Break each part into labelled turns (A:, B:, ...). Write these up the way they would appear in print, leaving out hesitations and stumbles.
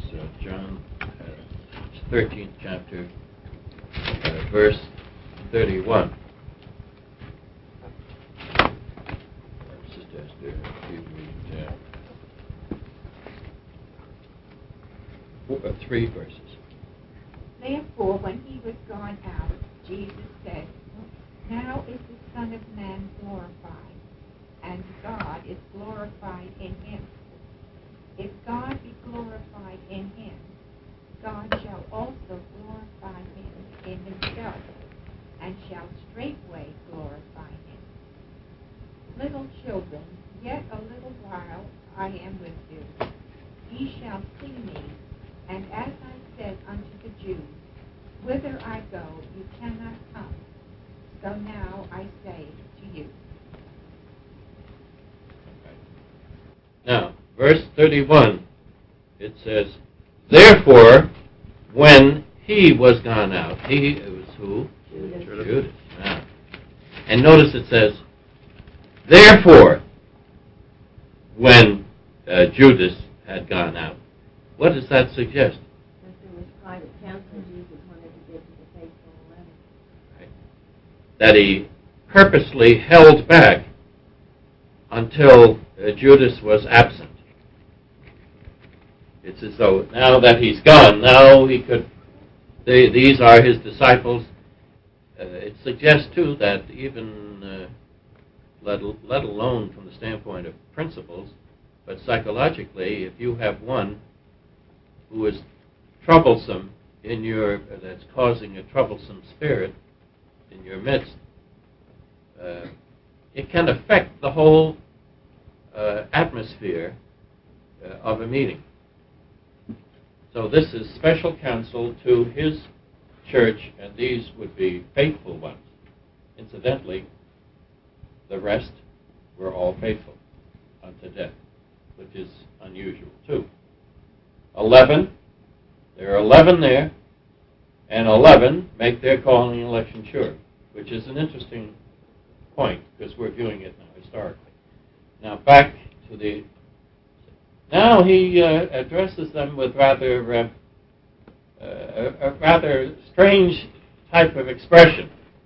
A: John 13th chapter, verse 31. Sister Esther, if you read 3 verses.
B: Therefore, when he was gone out, Jesus said, Now is the Son of Man glorified, and God is glorified in him. If God be glorified in him, God shall also glorify him in himself, and shall straightway glorify him. Little children, yet a little while I am with you. Ye shall see me, and as I said unto the Jews, Whither I go, you cannot come. So now I say to you.
A: Now, verse 31, it says, Therefore, when he was gone out, he, it was who? Judas. Now, and notice it says, Therefore, when Judas had gone out. What does that suggest?
C: That there was private counsel. Jesus wanted to get to the faithful 11.
A: Right. That he purposely held back until Judas was absent. It's as though now that he's gone, now he could, these are his disciples. It suggests, too, that even, let alone from the standpoint of principles, but psychologically, if you have one who is troublesome in your, that's causing a troublesome spirit in your midst, it can affect the whole atmosphere of a meeting. So this is special counsel to his church, and these would be faithful ones. Incidentally, the rest were all faithful unto death, which is unusual too. 11, there are 11 there, and 11 make their calling and election sure, which is an interesting point, because we're viewing it now historically. Now back to the... Now he addresses them with a rather strange type of expression.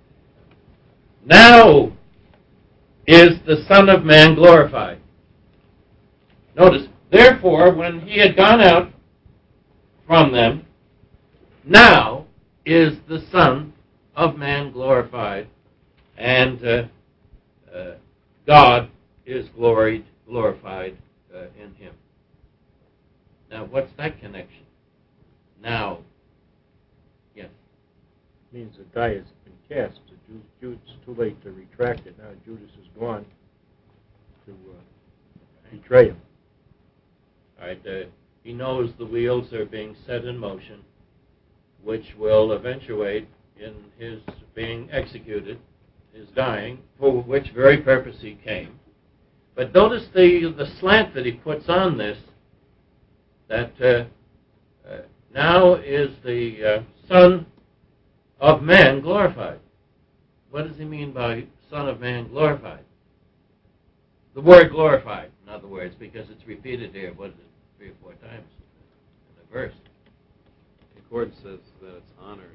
A: Now is the Son of Man glorified. Notice, therefore, when he had gone out from them, now is the Son of Man glorified, and God is glorified in him. Now, what's that connection? Now, yes.
D: It means the die has been cast. It's too late to retract it. Now Judas is gone to betray him.
A: All right. He knows the wheels are being set in motion, which will eventuate in his being executed, his dying, for which very purpose he came. But notice the slant that he puts on this, that now is the Son of Man glorified. What does he mean by Son of Man glorified? The word glorified, in other words, because it's repeated here, what is it, 3 or 4 times in the verse.
E: The Accord says that it's honored.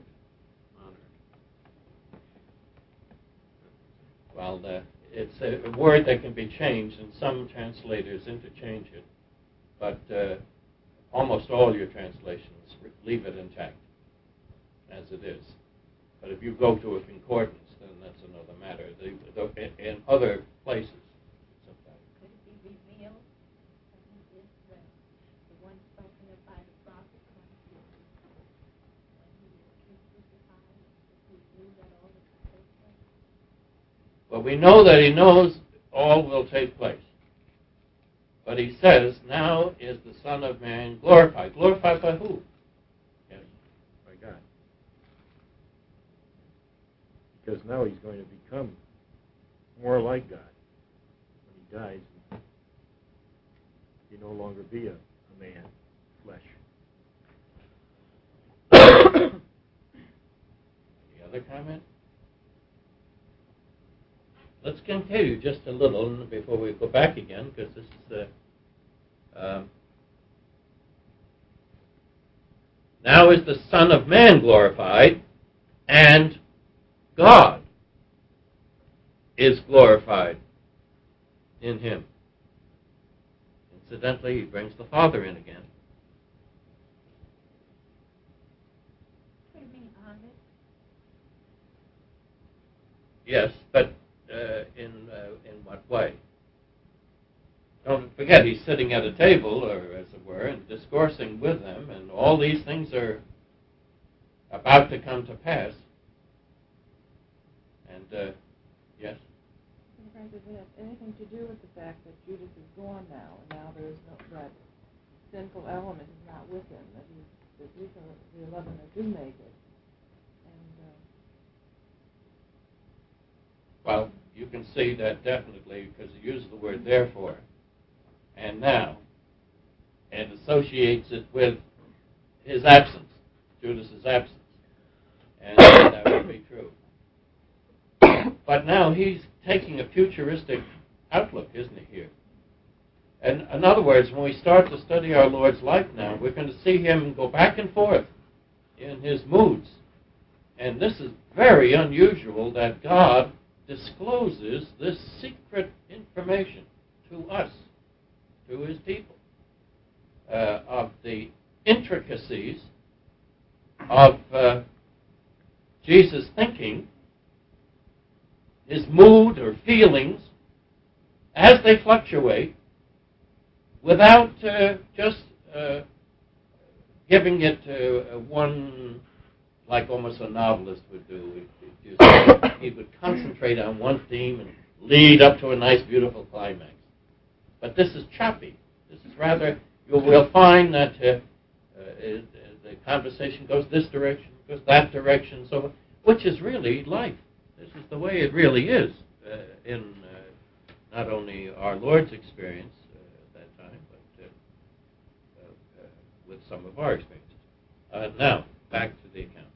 A: Well, it's a word that can be changed, and some translators interchange it, but almost all your translations leave it intact as it is. But if you go to a concordance, then that's another matter. In other places, sometimes.
B: Could it be revealed that he is the one spoken of by the prophet when he was crucified, if he knew that all this would take place?
A: Well, we know that he knows all will take place. But he says, now is the Son of Man glorified. Glorified by who?
D: Yes, by God. Because now he's going to become more like God. When he dies, he no longer be a man, flesh.
A: Any other comment? Let's continue just a little before we go back again, because this is Now is the Son of Man glorified, and God is glorified in him. Incidentally, he brings the Father in again.
B: What do you mean, on it?
A: Yes, but in what way? Don't forget, he's sitting at a table, or as it were, and discoursing with them, and all these things are about to come to pass. And, yes?
F: Does it have anything to do with the fact that Judas is gone now, and now there is no, that sinful element is not with him, that these are the 11 that do make it? And,
A: Well, you can see that definitely, because he used the word therefore, and now, and associates it with his absence, Judas's absence. And that would be true. But now he's taking a futuristic outlook, isn't he, here? And in other words, when we start to study our Lord's life now, we're going to see him go back and forth in his moods. And this is very unusual that God discloses this secret information to us, to his people, of the intricacies of Jesus' thinking, his mood or feelings, as they fluctuate, without just giving it one, like almost a novelist would do. He would concentrate on one theme and lead up to a nice, beautiful climax. But this is choppy. This is rather, you will find that the conversation goes this direction, goes that direction, so which is really life. This is the way it really is in not only our Lord's experience at that time, but with some of our experiences. Now, back to the account.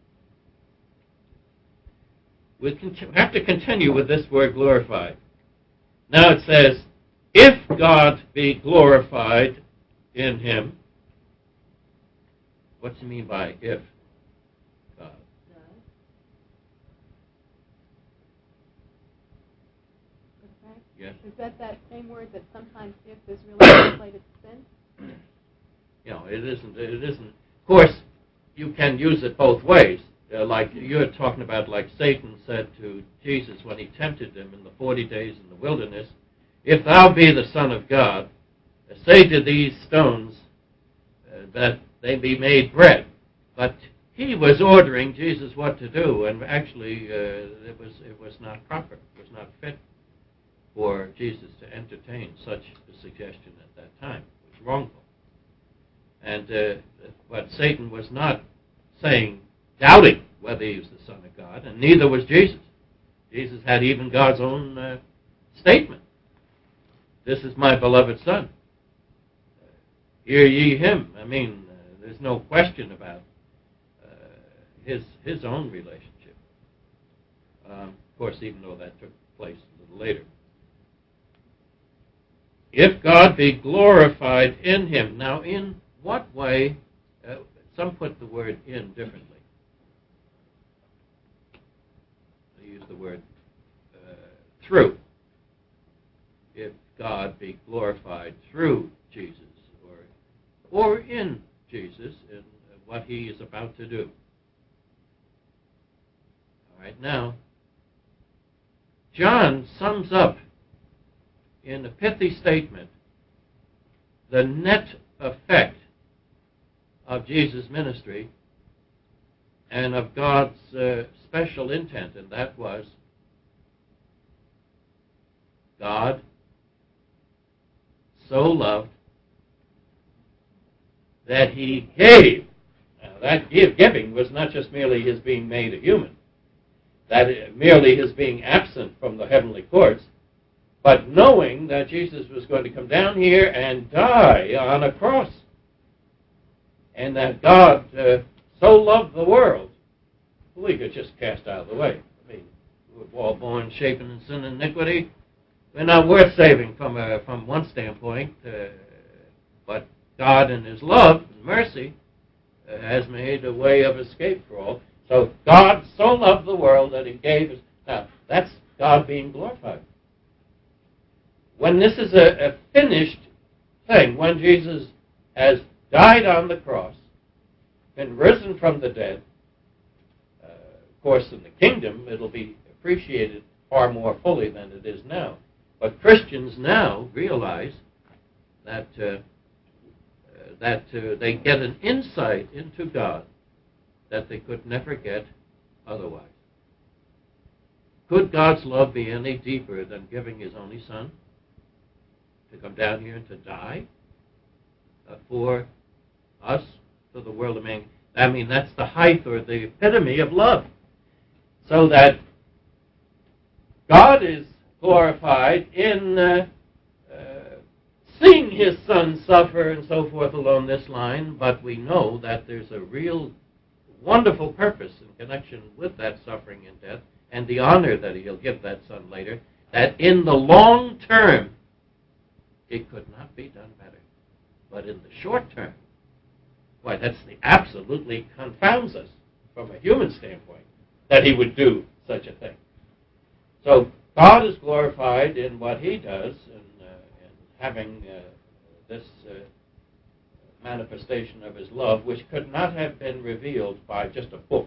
A: We have to continue with this word glorified. Now it says, if God be glorified in him. What's he mean by if God? Yes.
C: Is that same word that sometimes if is really translated sin?
A: You know, it isn't. Of course, you can use it both ways. Like you're talking about, like Satan said to Jesus when he tempted him in the 40 days in the wilderness, if thou be the Son of God, say to these stones that they be made bread. But he was ordering Jesus what to do, and actually it was not proper. It was not fit for Jesus to entertain such a suggestion at that time. It was wrongful. And but Satan was not doubting whether he was the Son of God, and neither was Jesus. Jesus had even God's own statement. This is my beloved Son. Hear ye him. I mean, there's no question about his own relationship. Of course, even though that took place a little later. If God be glorified in him. Now, in what way? Some put the word in differently. They use the word through. If God be glorified through Jesus, or in Jesus, in what he is about to do. All right, now, John sums up in a pithy statement the net effect of Jesus' ministry and of God's special intent, and that was God so loved that he gave. Now, that giving was not just merely his being made a human, that merely his being absent from the heavenly courts, but knowing that Jesus was going to come down here and die on a cross, and that God so loved the world, we could just cast out of the way. I mean, we're all born shapen in sin and iniquity. We're not worth saving from one standpoint, but God in his love and mercy has made a way of escape for all. So God so loved the world that he gave us. Now, that's God being glorified. When this is a finished thing, when Jesus has died on the cross, been risen from the dead, of course in the kingdom it'll be appreciated far more fully than it is now. But Christians now realize that they get an insight into God that they could never get otherwise. Could God's love be any deeper than giving his only Son to come down here and to die for us, for the world of man? I mean, that's the height or the epitome of love. So that God is glorified in seeing his Son suffer and so forth along this line, but we know that there's a real wonderful purpose in connection with that suffering and death and the honor that he'll give that Son later, that in the long term it could not be done better. But in the short term, why, that's the absolutely confounds us from a human standpoint that he would do such a thing. So God is glorified in what he does in having this manifestation of his love, which could not have been revealed by just a book.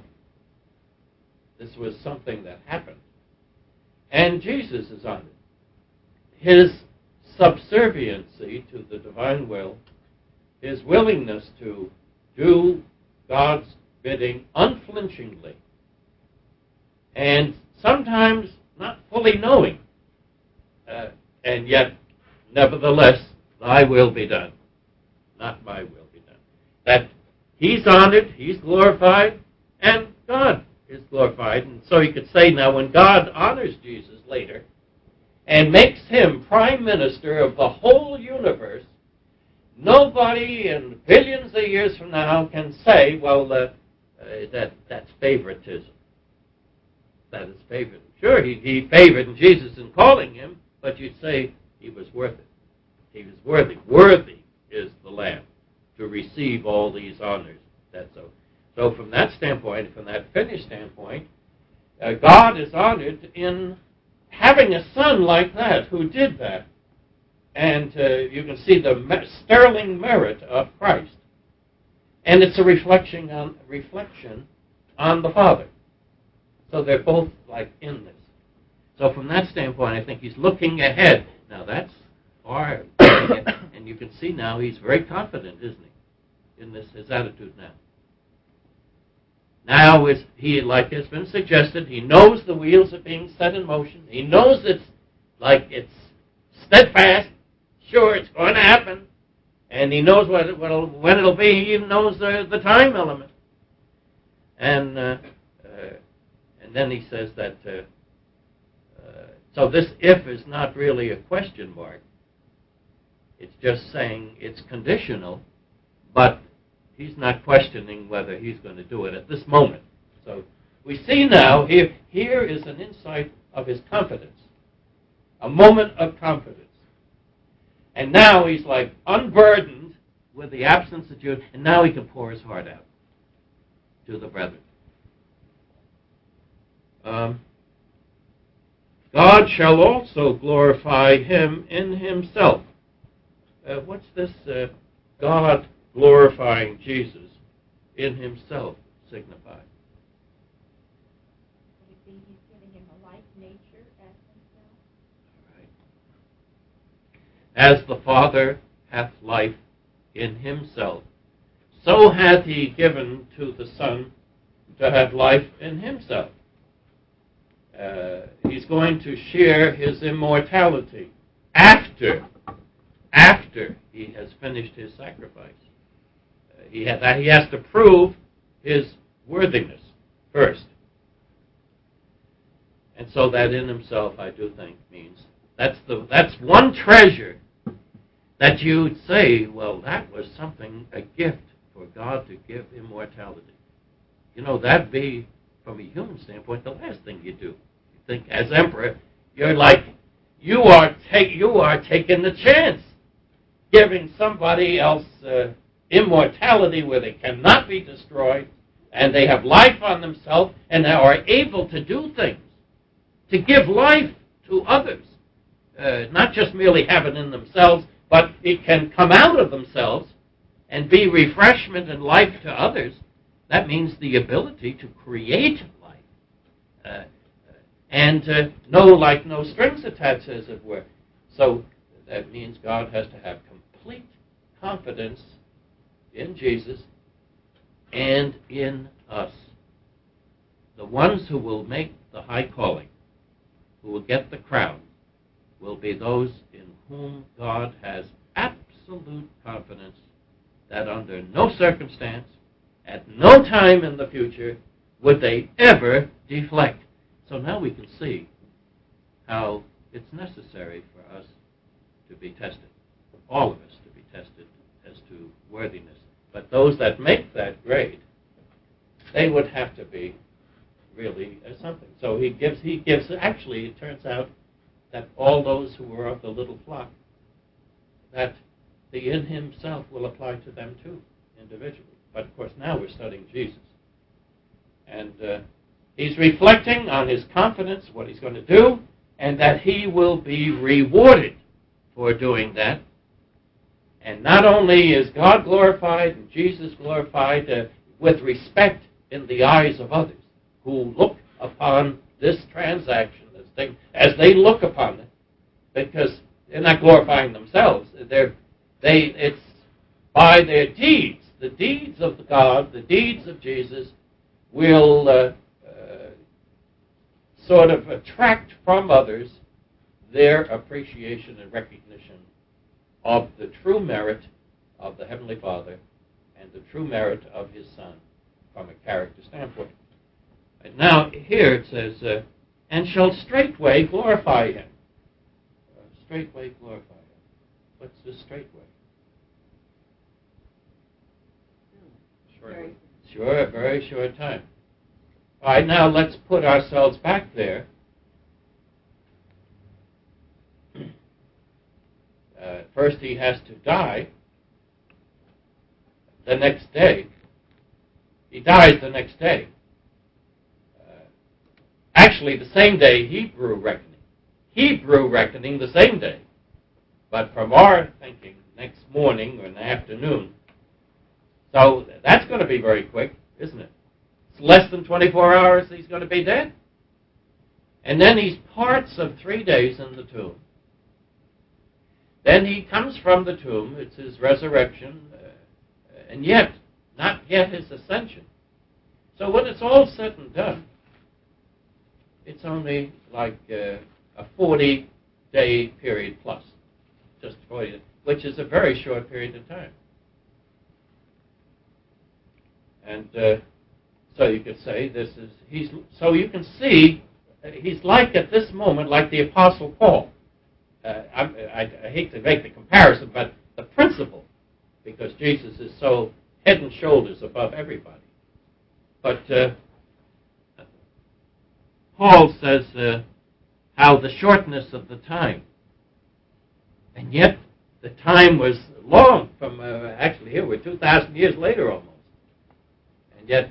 A: This was something that happened. And Jesus is on it. His subserviency to the divine will, his willingness to do God's bidding unflinchingly, and sometimes not fully knowing, and yet, nevertheless, thy will be done, not my will be done. That he's honored, he's glorified, and God is glorified. And so you could say now, when God honors Jesus later and makes him prime minister of the whole universe, nobody in billions of years from now can say, well, that's favoritism. That is favoritism. Sure, he favored Jesus in calling him, but you'd say he was worth it. He was worthy. Worthy is the Lamb to receive all these honors. So from that standpoint, from that finished standpoint, God is honored in having a Son like that who did that. And you can see the sterling merit of Christ. And it's a reflection on the Father. So they're both like in this. So from that standpoint, I think he's looking ahead. Now that's far, and you can see now he's very confident, isn't he, in this his attitude now. Now, like has been suggested, he knows the wheels are being set in motion. He knows it's steadfast. Sure, it's going to happen, and he knows when it'll be. He even knows the time element. And then he says that. So this if is not really a question mark. It's just saying it's conditional, but he's not questioning whether he's going to do it at this moment. So we see now, here is an insight of his confidence, a moment of confidence. And now he's like unburdened with the absence of Jude, and now he can pour his heart out to the brethren. God shall also glorify him in himself. What's this God glorifying Jesus in himself signify?
B: Would it be he's giving him a like nature as himself?
A: All right. As the Father hath life in himself, so hath he given to the Son to have life in himself. He's going to share his immortality after he has finished his sacrifice. He has to prove his worthiness first. And so that in himself, I do think, means that's one treasure that you'd say, well, that was a gift for God to give immortality. You know, that'd be, from a human standpoint, the last thing you do. You think, as emperor, you're like, you are taking the chance, giving somebody else immortality where they cannot be destroyed, and they have life on themselves, and they are able to do things, to give life to others. Not just merely have it in themselves, but it can come out of themselves and be refreshment and life to others. That means the ability to create life. And no strings attached, as it were. So that means God has to have complete confidence in Jesus and in us. The ones who will make the high calling, who will get the crown, will be those in whom God has absolute confidence that under no circumstance, at no time in the future, would they ever deflect. So now we can see how it's necessary for us to be tested, for all of us to be tested as to worthiness. But those that make that grade, they would have to be really something. So he gives, actually it turns out that all those who were of the little flock, that the in himself will apply to them too, individually. But of course now we're studying Jesus. And he's reflecting on his confidence, what he's going to do, and that he will be rewarded for doing that. And not only is God glorified and Jesus glorified with respect in the eyes of others who look upon this transaction, this thing, as they look upon it, because they're not glorifying themselves. It's by their deeds. The deeds of God, the deeds of Jesus, will sort of attract from others their appreciation and recognition of the true merit of the Heavenly Father and the true merit of His Son from a character standpoint. And now, here it says, and shall straightway glorify Him. Straightway glorify Him. What's this straightway?
E: Shortly.
A: Sure, a very short time. All right, now let's put ourselves back there. First he has to die the next day. He dies the next day. Actually, the same day, Hebrew reckoning. Hebrew reckoning the same day. But from our thinking, next morning or in the afternoon. So that's going to be very quick, isn't it? It's less than 24 hours he's going to be dead. And then he's parts of 3 days in the tomb. Then he comes from the tomb. It's his resurrection. And yet, not yet his ascension. So when it's all said and done, it's only like a 40-day period plus. Just 40, which is a very short period of time. And so you could say so you can see he's like at this moment like the Apostle Paul. I hate to make the comparison, but the principle, because Jesus is so head and shoulders above everybody. But Paul says how the shortness of the time, and yet the time was long from, actually here we're 2,000 years later almost. And yet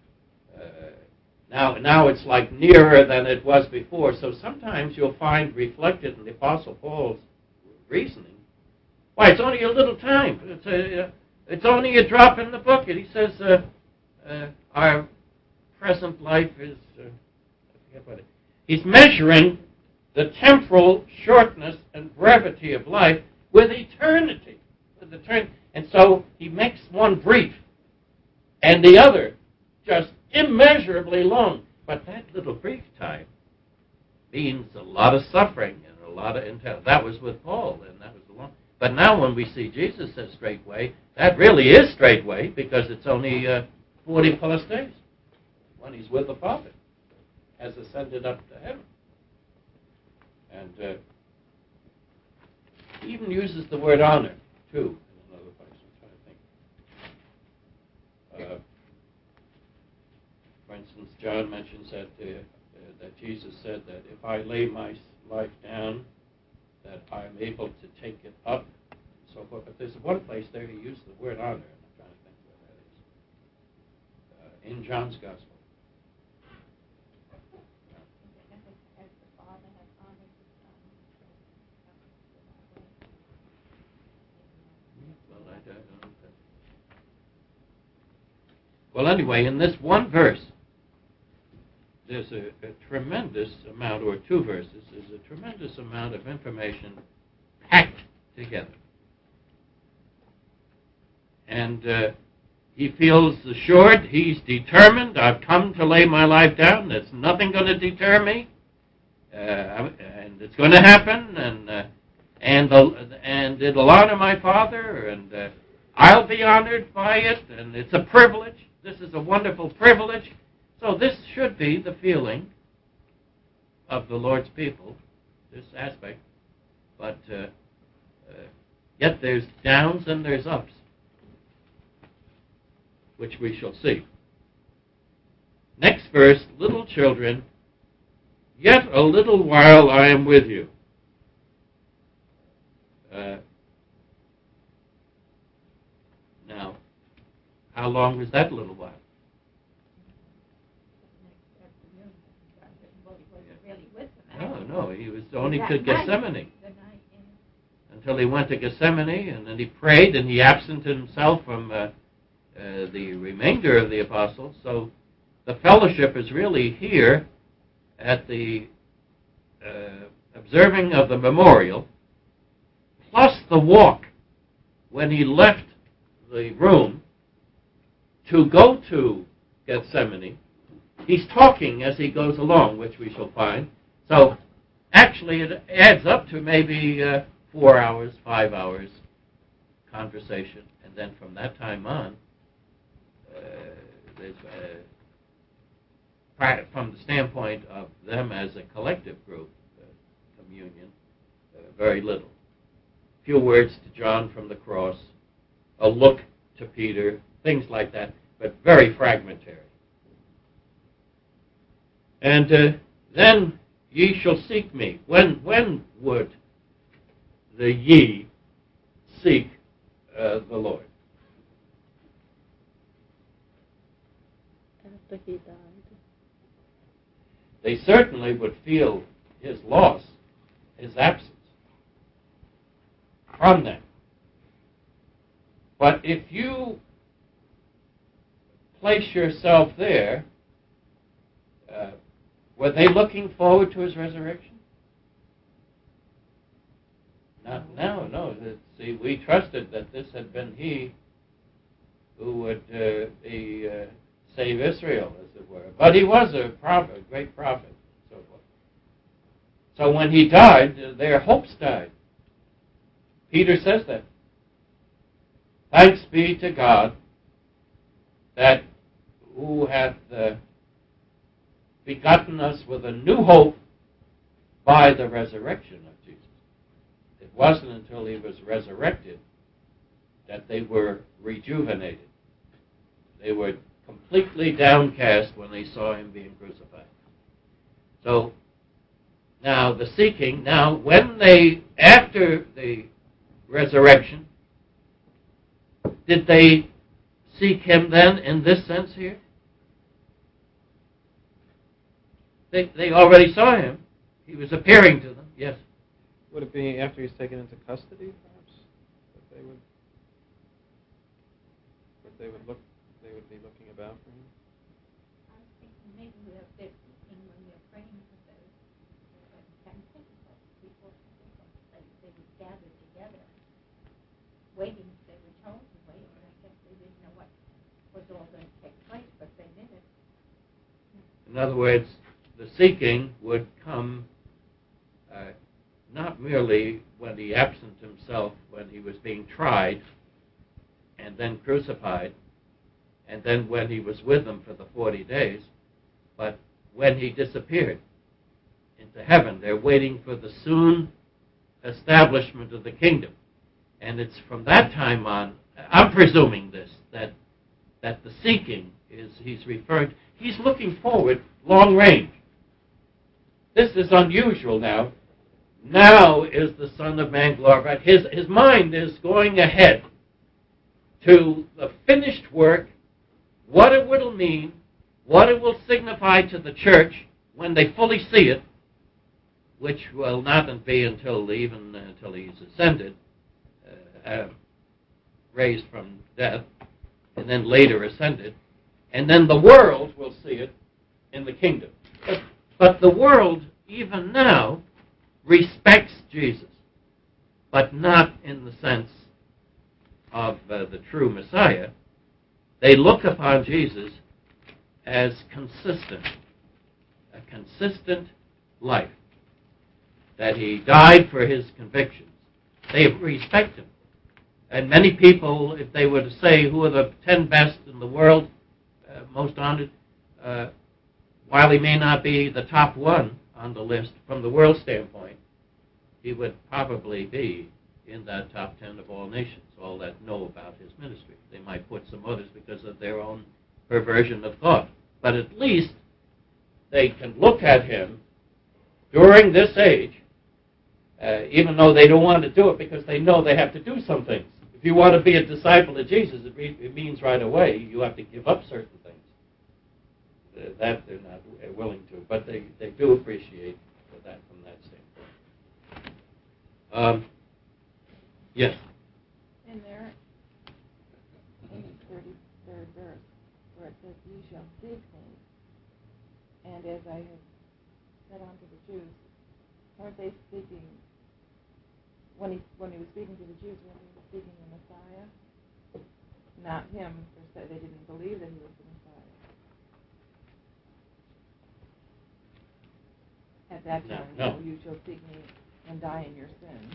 A: now it's like nearer than it was before. So sometimes you'll find reflected in the Apostle Paul's reasoning, why, it's only a little time. It's only a drop in the bucket. He says our present life is, I forget what it is. He's measuring the temporal shortness and brevity of life with eternity. And so he makes one brief and the other just immeasurably long. But that little brief time means a lot of suffering and a lot of intel. That was with Paul, and that was the long. But now when we see Jesus as straightway, that really is straightway because it's only 40 plus days when he's with the Father, has ascended up to heaven. And he even uses the word honor, too, in another place. I'm trying to think. For instance, John mentions that Jesus said that if I lay my life down, that I'm able to take it up, and so forth. But there's one place there he used the word honor. in John's Gospel.
B: As the Father has honored the Son,
A: Well, I don't know. Well, anyway, in this one verse, there's a tremendous amount, or two verses, there's a tremendous amount of information packed together. And he feels assured, he's determined, I've come to lay my life down, there's nothing going to deter me, and it's going to happen, and it'll honor my Father, and I'll be honored by it, and it's a privilege. This is a wonderful privilege. So this should be the feeling of the Lord's people, this aspect. But yet there's downs and there's ups, which we shall see. Next verse, little children, yet a little while I am with you. Now, how long was that little while? No, he was only to Gethsemane. Until he went to Gethsemane, and then he prayed, and he absented himself from the remainder of the apostles. So the fellowship is really here at the observing of the memorial, plus the walk when he left the room to go to Gethsemane. He's talking as he goes along, which we shall find. So actually it adds up to maybe 4 hours, 5 hours conversation. And then from that time on, from the standpoint of them as a collective group, communion, very little. Few words to John from the cross, a look to Peter, things like that, but very fragmentary. And then ye shall seek me. When would the ye seek the Lord?
C: After he died.
A: They certainly would feel his loss, his absence from them. But if you place yourself there, were they looking forward to his resurrection? No. See, we trusted that this had been he who would save Israel, as it were. But he was a prophet, a great prophet, and so forth. So when he died, their hopes died. Peter says that. Thanks be to God that who hath begotten us with a new hope by the resurrection of Jesus. It wasn't until he was resurrected that they were rejuvenated. They were completely downcast when they saw him being crucified. So, now the seeking, when they, after the resurrection, did they seek him then in this sense here? They already saw him. He was appearing to them, yes.
E: Would it be after he's taken into custody, perhaps, that they would be looking about for him?
B: I was thinking maybe they're thinking when they're praying for those people, they would gather together, waiting. They were told to wait, and I guess they didn't know what was all going to take place, but they did it.
A: In other words, the seeking would come not merely when he absent himself, when he was being tried and then crucified, and then when he was with them for the 40 days, but when he disappeared into heaven. They're waiting for the soon establishment of the kingdom. And it's from that time on, I'm presuming this, that the seeking is, he's referring, he's looking forward long range. This is unusual now. Now is the Son of Man glorified. His mind is going ahead to the finished work what it will mean, what it will signify to the church when they fully see it, which will not be until he's ascended, raised from death, and then later ascended, and then the world will see it in the kingdom. But the world, even now, respects Jesus, but not in the sense of the true Messiah. They look upon Jesus as consistent, a consistent life, that he died for his convictions. They respect him. And many people, if they were to say who are the 10 best in the world, most honored, while he may not be the top one on the list from the world standpoint, he would probably be in that top 10 of all nations, all that know about his ministry. They might put some others because of their own perversion of thought. But at least they can look at him during this age, even though they don't want to do it because they know they have to do some things. If you want to be a disciple of Jesus, it means right away you have to give up certain things. That they're not willing to, but they do appreciate that from that standpoint. Yes?
F: In there, in the 33rd verse, where it says, "Ye shall seek me," and as I have said unto the Jews, weren't they speaking, when he was speaking to the Jews, when he was speaking the Messiah? Not him, per se. They didn't believe that he was the Messiah. At that time,
A: No.
F: You shall seek me and die in your sins.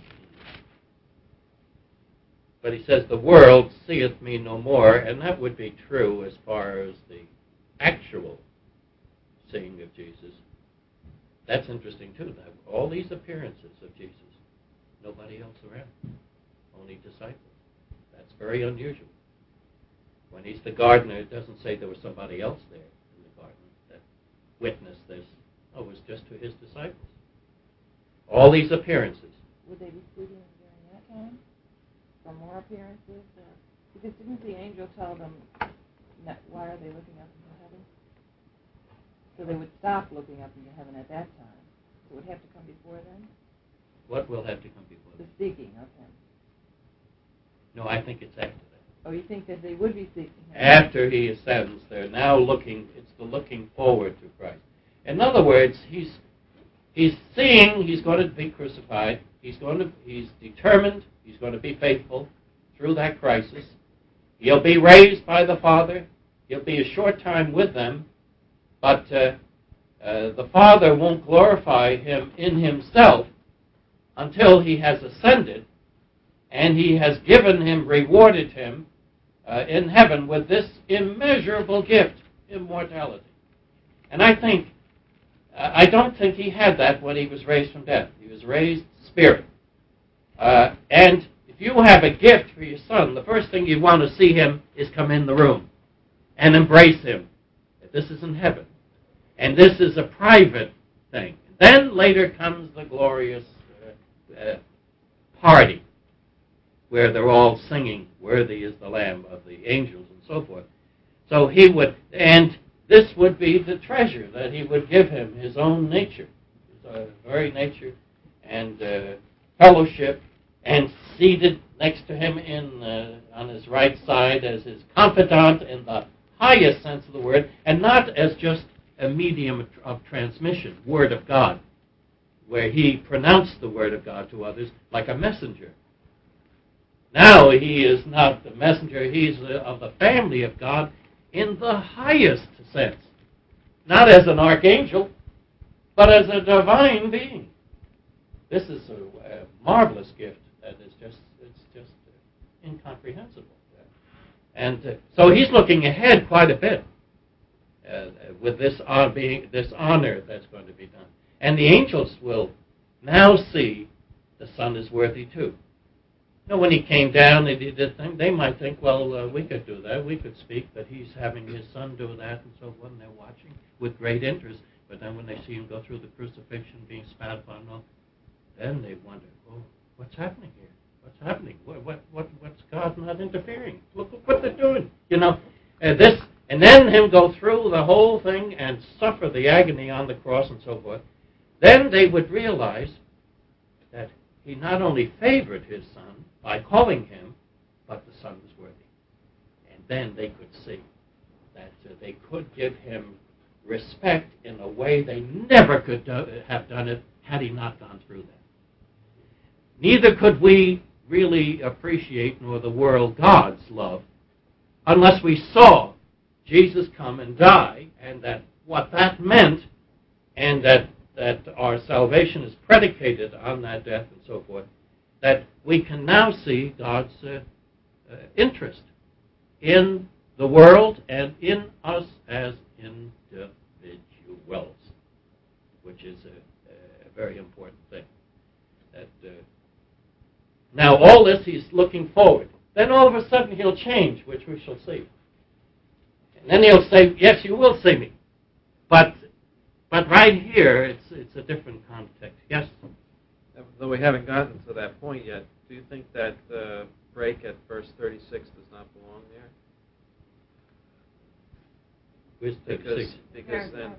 A: But he says, the world seeth me no more, and that would be true as far as the actual seeing of Jesus. That's interesting, too. That all these appearances of Jesus, nobody else around, only disciples. That's very unusual. When he's the gardener, it doesn't say there was somebody else there in the garden that witnessed this. No, it was just to his disciples. All these appearances.
F: Would they be speaking during that time? For more appearances? Because didn't the angel tell them, why are they looking up into heaven? So they would stop looking up into heaven at that time. So it would have to come before then?
A: What will have to come before
F: The
A: that?
F: seeking of him.
A: No, I think it's after that.
F: Oh, you think that they would be seeking him?
A: After he ascends, they're now looking, it's the looking forward to Christ. In other words, he's seeing he's going to be crucified. He's determined. He's going to be faithful through that crisis. He'll be raised by the Father. He'll be a short time with them, but the Father won't glorify him in himself until he has ascended, and he has given him, rewarded him in heaven with this immeasurable gift, immortality. And I don't think he had that when he was raised from death. He was raised spirit. And if you have a gift for your son, the first thing you want to see him is come in the room and embrace him. This is in heaven. And this is a private thing. Then later comes the glorious party where they're all singing, "Worthy is the Lamb," of the angels and so forth. So he would, and this would be the treasure that he would give him, his own nature, his very nature, and fellowship, and seated next to him on his right side as his confidant in the highest sense of the word, and not as just a medium of transmission, Word of God, where he pronounced the Word of God to others like a messenger. Now he is not the messenger, he's of the family of God in the highest sense. Not as an archangel, but as a divine being. This is a marvelous gift that is just incomprehensible. And so he's looking ahead quite a bit with this honor that's going to be done. And the angels will now see the Son is worthy too. You know, when he came down and did this thing, they might think, well, we could do that. We could speak, but he's having his son do that and so forth, and they're watching with great interest. But then when they see him go through the crucifixion, being spat upon, then they wonder, oh, what's happening here? What's happening? What's God not interfering? Look what they're doing. You know, and and then him go through the whole thing and suffer the agony on the cross and so forth, then they would realize that he not only favored his son by calling him, but the son was worthy. And then they could see that they could give him respect in a way they never could have done it had he not gone through that. Neither could we really appreciate, nor the world, God's love, unless we saw Jesus come and die, and that what that meant, and that our salvation is predicated on that death and so forth, that we can now see God's interest in the world and in us as individuals, which is a very important thing. That now all this he's looking forward. Then all of a sudden he'll change, which we shall see. And then he'll say, yes, you will see me. But right here, it's a different context. Yes?
E: Though we haven't gotten to that point yet, do you think that break at verse 36 does not belong there?
A: Where's 36?
E: Because then,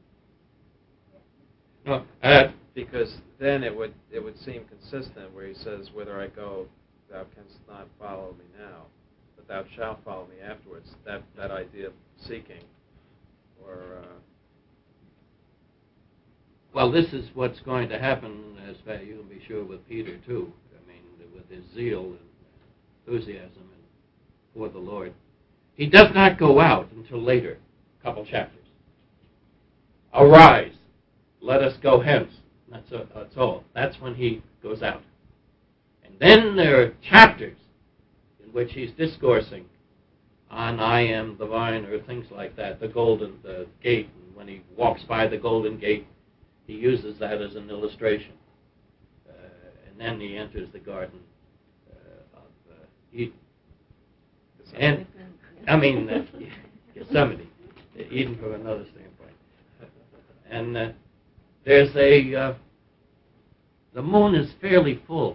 A: No,
E: because then it would seem consistent where he says, "Whither I go, thou canst not follow me now, but thou shalt follow me afterwards." That idea of seeking, or
A: well, this is what's going to happen, as you can be sure, with Peter too. I mean, with his zeal and enthusiasm for the Lord, he does not go out until later, a couple chapters. Arise, let us go hence. That's all. That's when he goes out. And then there are chapters in which he's discoursing on I am the vine, or things like that, the gate. And when he walks by the golden gate, he uses that as an illustration. And then he enters the Garden of Eden. And, I mean, Gethsemane, Eden from another standpoint. And there's the moon is fairly full,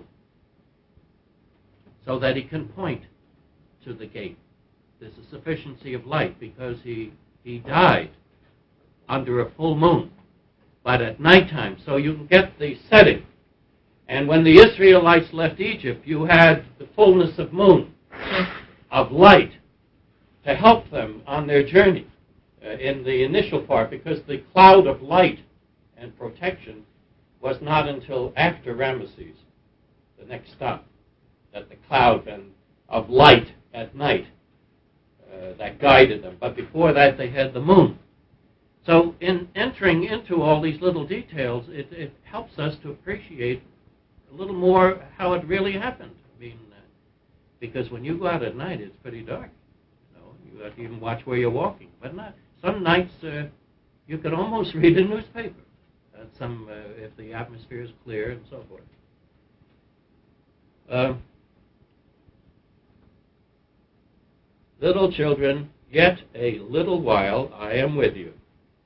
A: so that he can point to the gate. There's a sufficiency of light because he died under a full moon, but at nighttime, so you can get the setting. And when the Israelites left Egypt, you had the fullness of moon, of light, to help them on their journey in the initial part, because the cloud of light and protection was not until after Ramesses, the next stop, that the cloud of light at night that guided them. But before that, they had the moon. So in entering into all these little details, it helps us to appreciate a little more how it really happened. I mean, because when you go out at night, it's pretty dark. You have to even watch where you're walking. But not some nights you could almost read a newspaper. If the atmosphere is clear and so forth. Little children, yet a little while I am with you.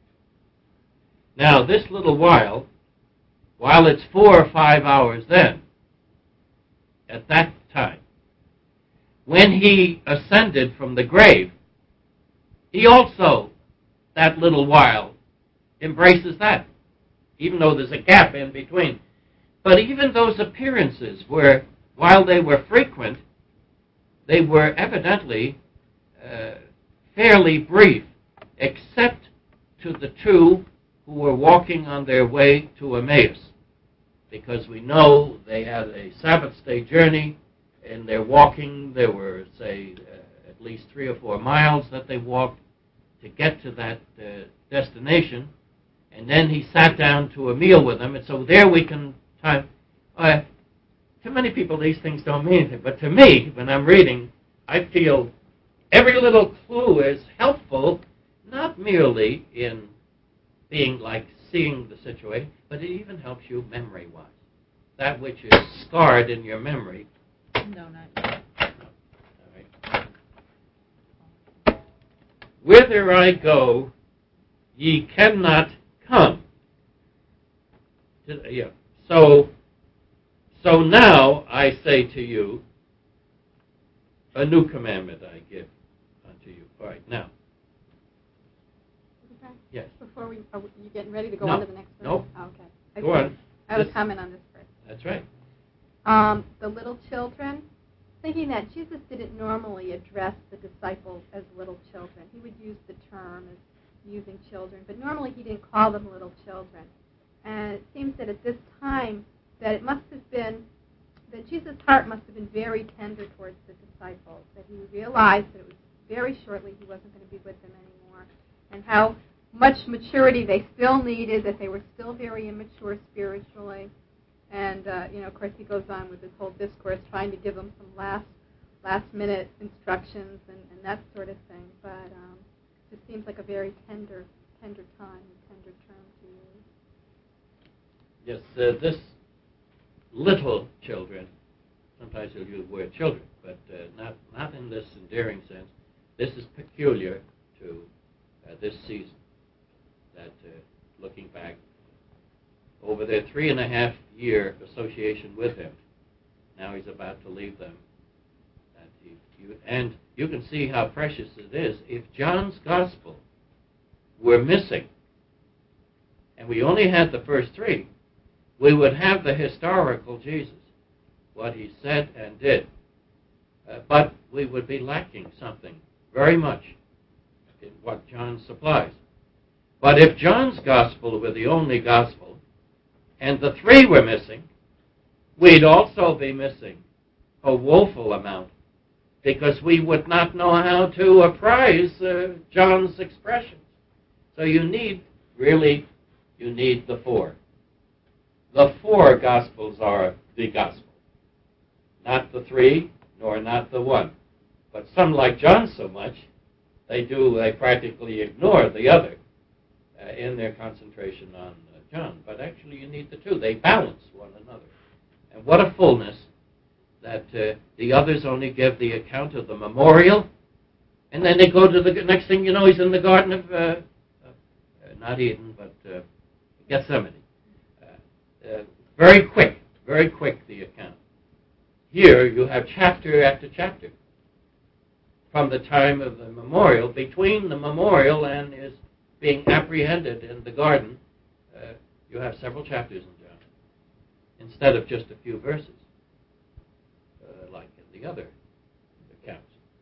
A: Now, this little while it's 4 or 5 hours then, at that time, when he ascended from the grave, he also, that little while, embraces that, even though there's a gap in between. But even those appearances were, while they were frequent, they were evidently fairly brief, except to the two who were walking on their way to Emmaus, because we know they had a Sabbath day journey, and they're walking. There were, say, at least 3 or 4 miles that they walked to get to that destination, and then he sat down to a meal with them. And so there we can time. To many people, these things don't mean anything, but to me, when I'm reading, I feel every little clue is helpful, not merely in being like seeing the situation, but it even helps you memory-wise. That which is scarred in your memory.
F: No, not yet.
A: All right. Whither I go, ye cannot come. Yeah. So now I say to you, a new commandment I give unto you. All right, now,
G: before are you getting ready to go
A: No.
G: on to the next verse?
A: Nope.
G: Oh, okay.
A: Go on.
G: I have a
A: This-
G: comment on this verse.
A: That's right.
G: The little children, thinking that Jesus didn't normally address the disciples as little children. He would use the term as using children, but normally he didn't call them little children. And it seems that at this time that it must have been, that Jesus' heart must have been very tender towards the disciples, that he realized that it was very shortly he wasn't going to be with them anymore, and how much maturity they still needed, that they were still very immature spiritually. And, of course, he goes on with this whole discourse trying to give them some last-minute instructions and that sort of thing. But it just seems like a very tender time and tender term to use.
A: Yes, this little children, sometimes you'll use the word children, but not in this endearing sense. This is peculiar to this season, that looking back over their 3.5-year association with him, now he's about to leave them. And you can see how precious it is. If John's gospel were missing, and we only had the first 3, we would have the historical Jesus, what he said and did. But we would be lacking something very much in what John supplies. But if John's gospel were the only gospel, and the 3 were missing, we'd also be missing a woeful amount, because we would not know how to apprise John's expressions. So you need the 4. The 4 Gospels are the Gospel. Not the 3, nor not the 1. But some like John so much, they practically ignore the other in their concentration on John. But actually you need the 2. They balance one another. And what a fullness that the others only give the account of the memorial, and then they go to the next thing you know, he's in the Garden of, not Eden, but Gethsemane. Very quick the account. Here you have chapter after chapter. From the time of the memorial, between the memorial and his being apprehended in the garden, you have several chapters in John, instead of just a few verses, like in the other accounts.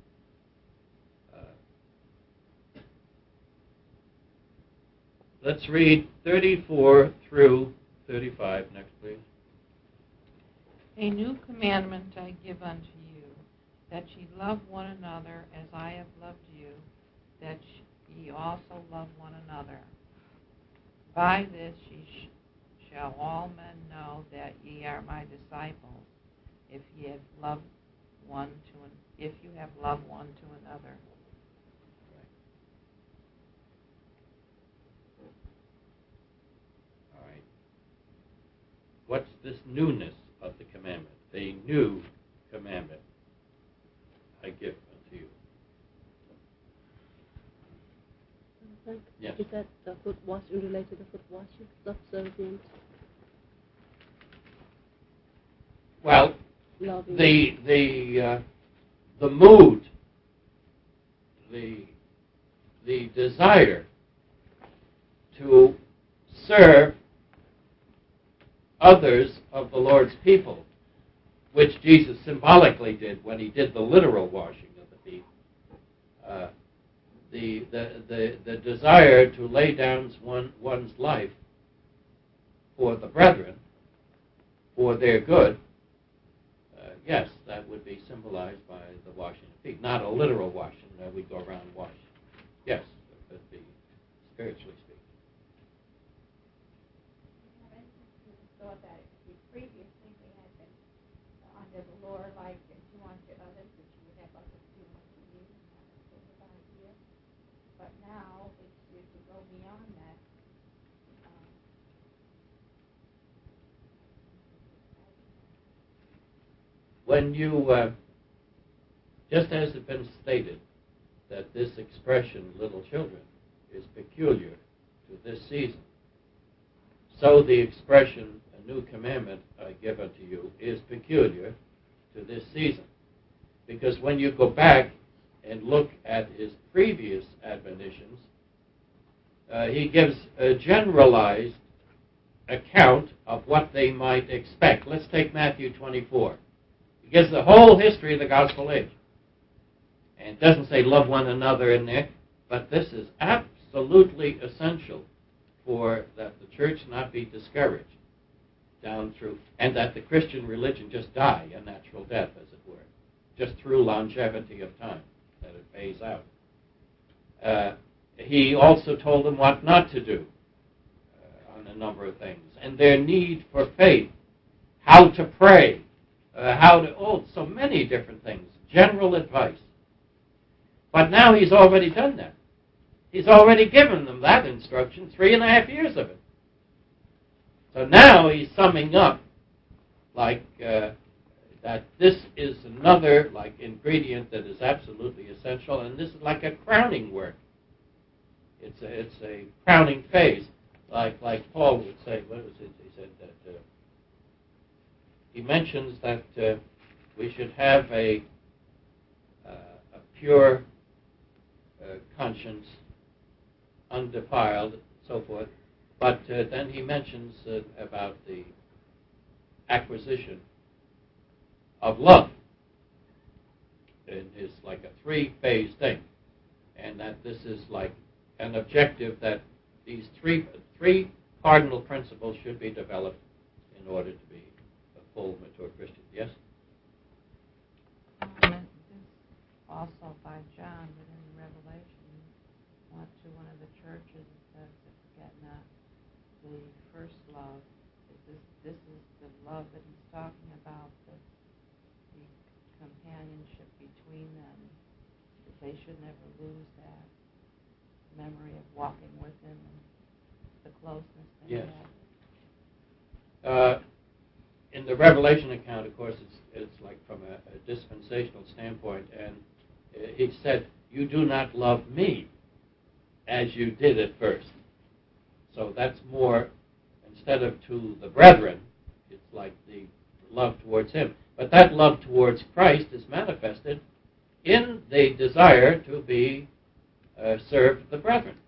A: Let's read 34 through 35 next, please.
H: A new commandment I give unto you, that ye love one another as I have loved you, that ye also love one another. By this ye shall all men know that ye are my disciples, if you have loved one to another.
A: All right. What's this newness of the commandment? A new commandment I give unto you. Yes.
I: Is that the foot washing, related to foot washing, subservient,
A: Well,
I: loving?
A: the mood, the desire to serve others of the Lord's people, which Jesus symbolically did when he did the literal washing of the feet. The desire to lay down one's life for the brethren, for their good, yes, that would be symbolized by the washing of feet. Not a literal washing, we go around washing. Yes, it could be spiritually speaking.
B: Thought that previously they had been under the law, like if you want to others, that you would have others do unto you, and that sort of idea. But now it's to go beyond that.
A: When you, just as it's been stated, that this expression, little children, is peculiar to this season, so the expression, a new commandment I give unto you, is peculiar to this season. Because when you go back and look at his previous admonitions, he gives a generalized account of what they might expect. Let's take Matthew 24. He gives the whole history of the gospel age. And it doesn't say love one another in there, but this is absolutely essential for that the church not be discouraged down through, and that the Christian religion just die a natural death, as it were, just through longevity of time, that it phase out. He also told them what not to do on a number of things, and their need for faith, how to pray, so many different things, general advice. But now he's already done that. He's already given them that instruction, 3.5 years of it. So now he's summing up like that this is another ingredient that is absolutely essential, and this is like a crowning work. It's a crowning phase, like Paul would say. What was it? He said that he mentions that we should have a pure conscience, undefiled, so forth. But then he mentions about the acquisition of love. It is like a 3-phase thing, and that this is like an objective that these three cardinal principles should be developed in order to be a full, mature Christian. Yes?
H: Also by John, but in Revelation, went to one of the churches and says that forget not the first love. This is the love that he's talking about, the companionship between them, that they should never lose that memory of walking with him and the closeness they
A: had. In the Revelation account, of course, it's like from a dispensational standpoint, and he said, "You do not love me as you did at first." So that's more, instead of to the brethren, it's like the love towards him. But that love towards Christ is manifested in the desire to be serve the brethren.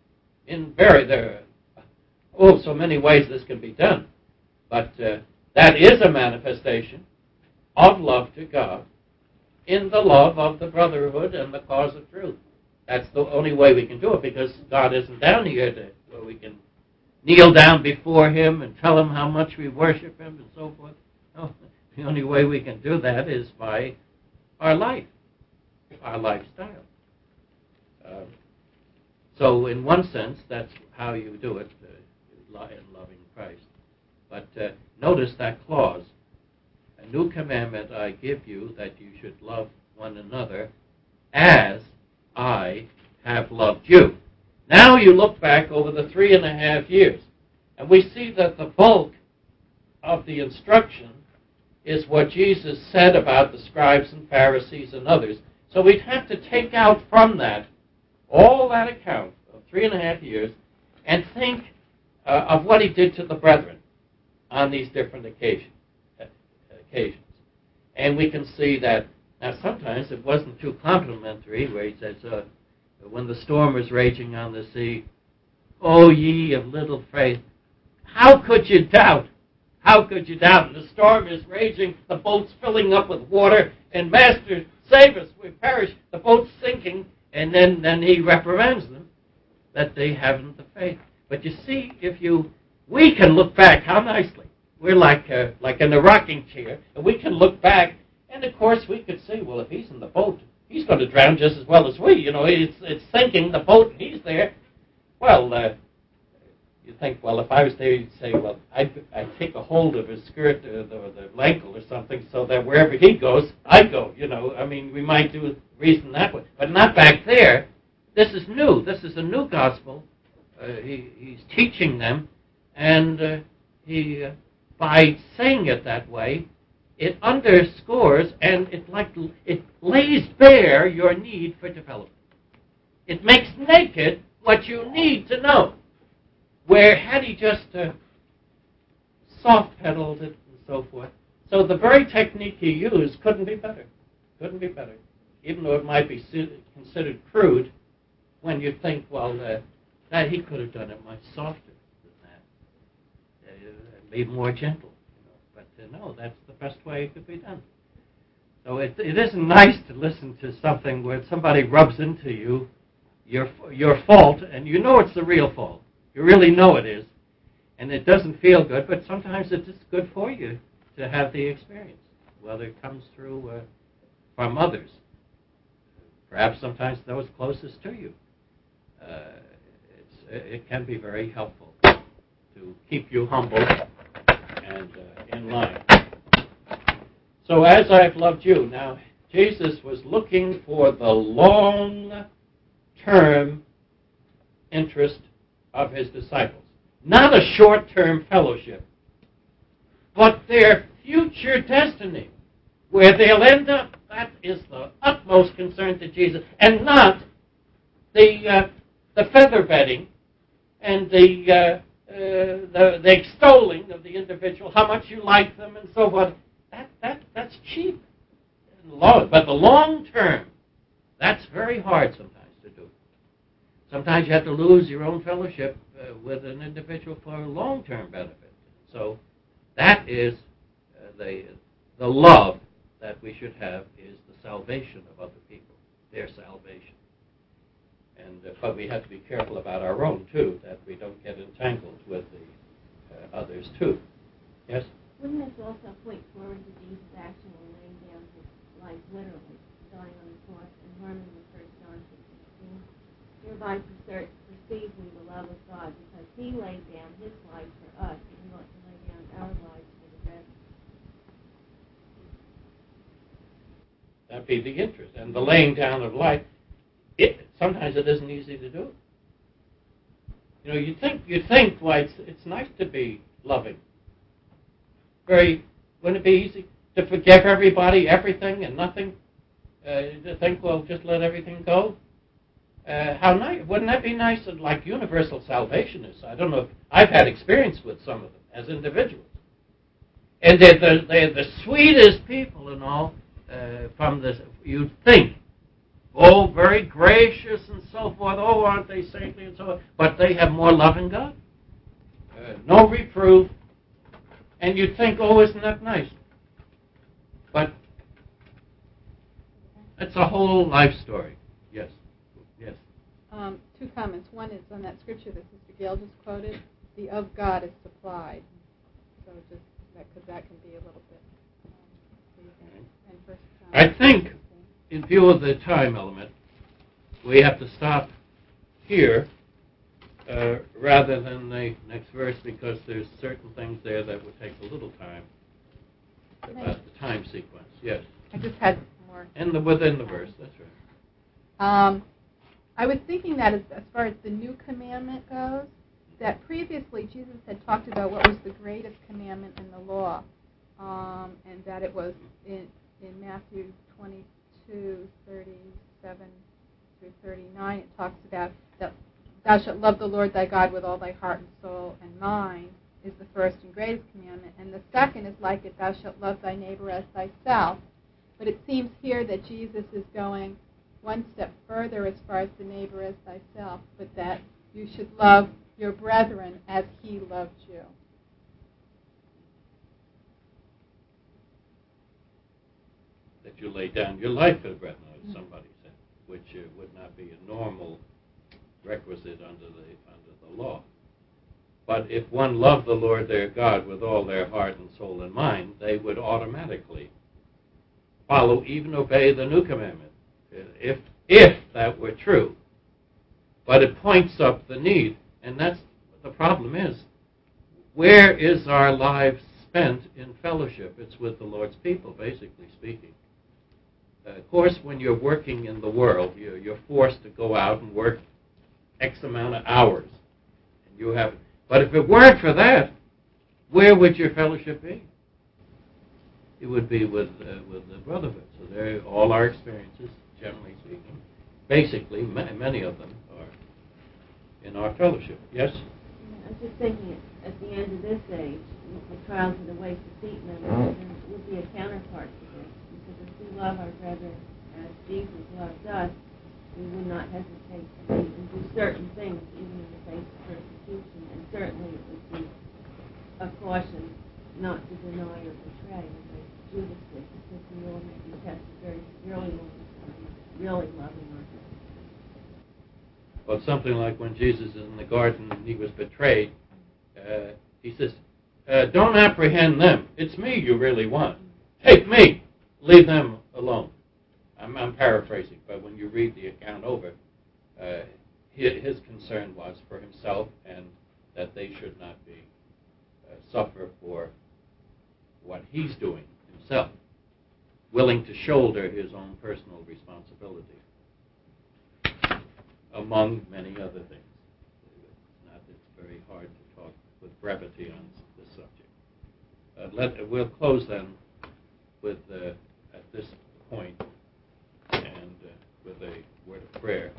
A: So many ways this can be done. But that is a manifestation of love to God in the love of the brotherhood and the cause of truth. That's the only way we can do it, because God isn't down here where we can kneel down before him and tell him how much we worship him and so forth. No, the only way we can do that is by our life, our lifestyle. So in one sense, that's how you do it, in loving Christ. But notice that clause, "A new commandment I give you, that you should love one another as I have loved you." Now you look back over the 3.5 years, and we see that the bulk of the instruction is what Jesus said about the scribes and Pharisees and others. So we'd have to take out from that all that account of 3.5 years and think of what he did to the brethren on these different occasions. And we can see that, now sometimes it wasn't too complimentary, where he says, when the storm was raging on the sea, "O ye of little faith, how could you doubt? How could you doubt? And the storm is raging, the boat's filling up with water, and Master, save us, we perish, the boat's sinking." And then he reprimands them that they haven't the faith. But you see, we can look back, how nicely. We're like in a rocking chair, and we can look back, and of course we could say, well, if he's in the boat, he's going to drown just as well as we. It's sinking, the boat, and he's there. Well, you think, well, if I was there, you'd say, well, I'd take a hold of his skirt or the ankle or something, so that wherever he goes, I go. We might reason that way, but not back there. This is new. This is a new gospel. He's teaching them, and he, by saying it that way, it underscores and it lays bare your need for development. It makes naked what you need to know. Where had he just soft-pedaled it and so forth. So the very technique he used couldn't be better. Couldn't be better. Even though it might be considered crude when you think, well, That he could have done it much softer than that, be more gentle. But no, that's the best way it could be done. So it isn't nice to listen to something where somebody rubs into you your fault, and you know it's the real fault. You really know it is, and it doesn't feel good, but sometimes it's just good for you to have the experience, whether it comes through from others, perhaps sometimes those closest to you. It can be very helpful to keep you humble and in line. So as I've loved you, now Jesus was looking for the long-term interest of his disciples. Not a short-term fellowship, but their future destiny, where they'll end up. That is the utmost concern to Jesus, and not the feather bedding and the extolling of the individual, how much you like them and so forth. That's cheap. But the long term, that's very hard sometimes to do. Sometimes you have to lose your own fellowship with an individual for long-term benefit. So that is the love that we should have is the salvation of other people, their salvation. But we have to be careful about our own, too, that we don't get entangled with the others, too. Yes?
C: Wouldn't this also point forward to Jesus' actually laying down his life literally, dying on the cross, and harming the 1 John 6:16? Hereby perceive we the love of God, because he laid down his life for us, and we ought to lay down our lives for the brethren.
A: That'd be the interest. And the laying down of life, sometimes it isn't easy to do. You think, well, it's nice to be loving. Wouldn't it be easy to forgive everybody, everything, and nothing? To think, well, just let everything go? How nice? Wouldn't that be nice? Like universal salvation is. I don't know if I've had experience with some of them as individuals, and they're the sweetest people and all. From this, you'd think, oh, very gracious and so forth. Oh, aren't they saintly and so forth? But they have more love in God. No reproof. And you'd think, oh, isn't that nice? But it's a whole life story. Yes. Yes.
G: Two comments. One is on that scripture that Sister Gail just quoted. The of God is supplied. So just that can be a little bit.
A: I think, in view of the time element, we have to stop here rather than the next verse, because there's certain things there that would take a little time about the time sequence. Yes.
G: I just had more.
A: Within the verse, that's right.
G: I was thinking that as far as the new commandment goes, that previously Jesus had talked about what was the greatest commandment in the law, and that it was in Matthew 22:37 through 39, it talks about that thou shalt love the Lord thy God with all thy heart and soul and mind is the first and greatest commandment, and the second is like it, thou shalt love thy neighbor as thyself. But it seems here that Jesus is going one step further as far as the neighbor as thyself, but that you should love your brethren as he loved you.
A: That you lay down your life for the brethren, as somebody said, which would not be a normal requisite under the law. But if one loved the Lord their God with all their heart and soul and mind, they would automatically follow, even obey the new commandment, if that were true. But it points up the need, and that's the problem is, where is our lives spent in fellowship? It's with the Lord's people, basically speaking. Of course, when you're working in the world, you're forced to go out and work X amount of hours. And you have, but if it weren't for that, where would your fellowship be? It would be with the brotherhood. So there, all our experiences, generally speaking, basically, many of them are in our fellowship. Yes?
C: I was just thinking, at the end of this age, the trials of the waste of seat members would be a counterpart to this. Because if we love our brethren as Jesus loved us, we would not hesitate to do certain things, even in the cautioned not to deny or betray as Judas did, because we all may be tested very severely when we're really loving our brothers.
A: Well, something like when Jesus is in the garden and he was betrayed, he says, don't apprehend them. It's me you really want. Take me. Leave them alone. I'm paraphrasing, but when you read the account over, his concern was for himself and that they should not be suffer for what he's doing himself, willing to shoulder his own personal responsibility, among many other things. It's very hard to talk with brevity on this subject. We'll close then with, at this point, and with a word of prayer.